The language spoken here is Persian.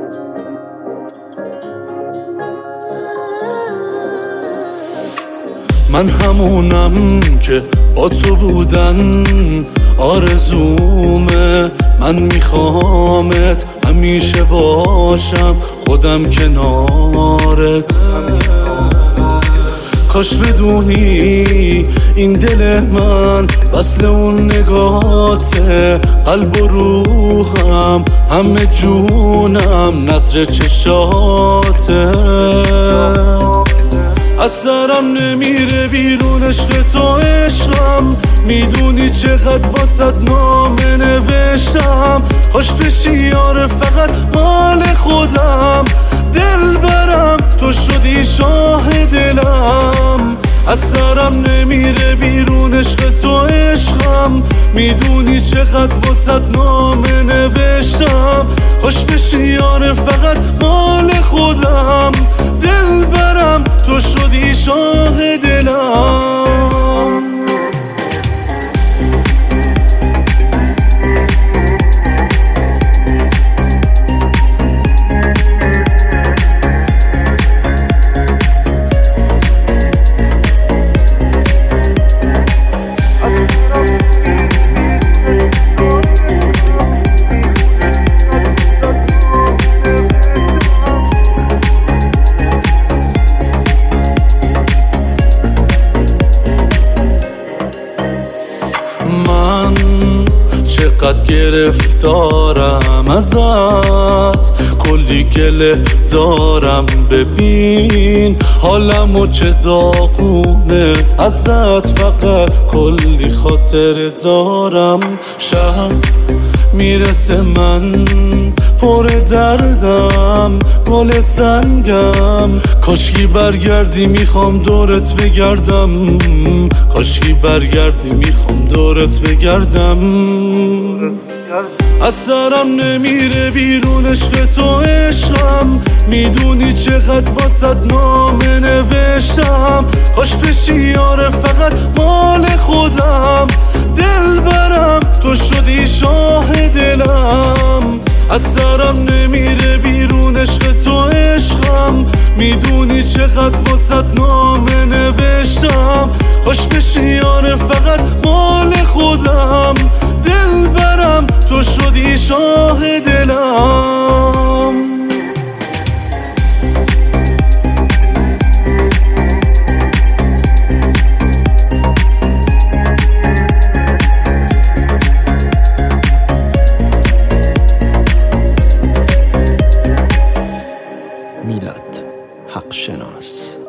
من همونم که با تو بودن آرزومه، من میخوامت همیشه باشم خودم کنارت. کاش بدونی این دل من وصل اون نگاته، قلب و روحم همه جونم نظر چشاته. از سرم نمیره بیرون عشق تو عشقم، میدونی چقدر واسط نامه نوشتم. کاش بشی یار فقط مال خودم، دل برم تو شدی شاه دلم. از سرم نمیره بیرون عشق تو عشقم، میدونی چقدر واسط نامه نوشتم. کاش بشی یار فقط مال خودم، دل برم تو شدی شاه دلم. من چقدر گرفتارم ازت، کلی گله دارم. ببین حالمو چه داغونه ازت، فقط کلی خاطر دارم. شب میرسه من پر دردم، گل سنگم. کاشکی برگردی میخوام دورت بگردم، کاشکی برگردی میخوام دورت بگردم. از سرم نمیره بیرون عشق تو عشقم، میدونی چقدر واسط نامه نوشتم. کاش بشی یار فقط مال خودم، دل برم تو شدی شاه دلم. از سرم نمیره بیرون عشق تو عشقم، میدونی چقدر واسط نامه نوشتم. کاش بشی یار فقط مال خودم، دل برم تو شدی شاه دلم. میلاد حق شناس.